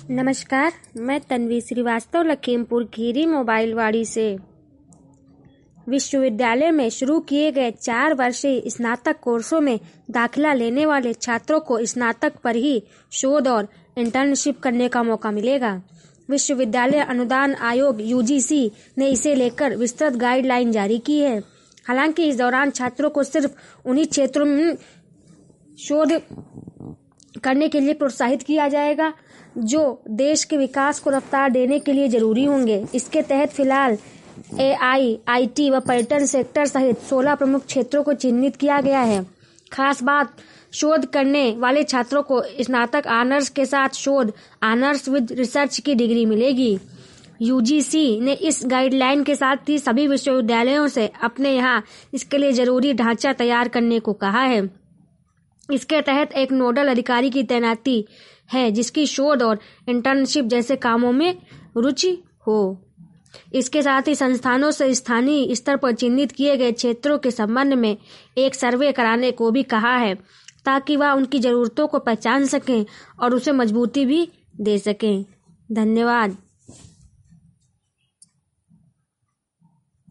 नमस्कार, मैं तन्वी श्रीवास्तव लखीमपुर खीरी मोबाइल वाड़ी से। विश्वविद्यालय में शुरू किए गए 4 वर्षीय स्नातक कोर्सों में दाखिला लेने वाले छात्रों को स्नातक पर ही शोध और इंटर्नशिप करने का मौका मिलेगा। विश्वविद्यालय अनुदान आयोग (UGC) ने इसे लेकर विस्तृत गाइडलाइन जारी की है। हालांकि इस दौरान छात्रों को सिर्फ उन्हीं क्षेत्रों में शोध करने के लिए प्रोत्साहित किया जाएगा जो देश के विकास को रफ्तार देने के लिए जरूरी होंगे। इसके तहत फिलहाल AI, IT व पर्यटन सेक्टर सहित 16 प्रमुख क्षेत्रों को चिन्हित किया गया है। खास बात, शोध करने वाले छात्रों को स्नातक ऑनर्स के साथ शोध ऑनर्स विद रिसर्च की डिग्री मिलेगी। UGC ने इस गाइडलाइन के साथ ही सभी विश्वविद्यालयों से अपने यहाँ इसके लिए जरूरी ढांचा तैयार करने को कहा है। इसके तहत एक नोडल अधिकारी की तैनाती है जिसकी शोध और इंटर्नशिप जैसे कामों में रुचि हो। इसके साथ ही संस्थानों से स्थानीय स्तर पर चिन्हित किए गए क्षेत्रों के संबंध में एक सर्वे कराने को भी कहा है ताकि वह उनकी जरूरतों को पहचान सकें और उसे मजबूती भी दे सकें। धन्यवाद।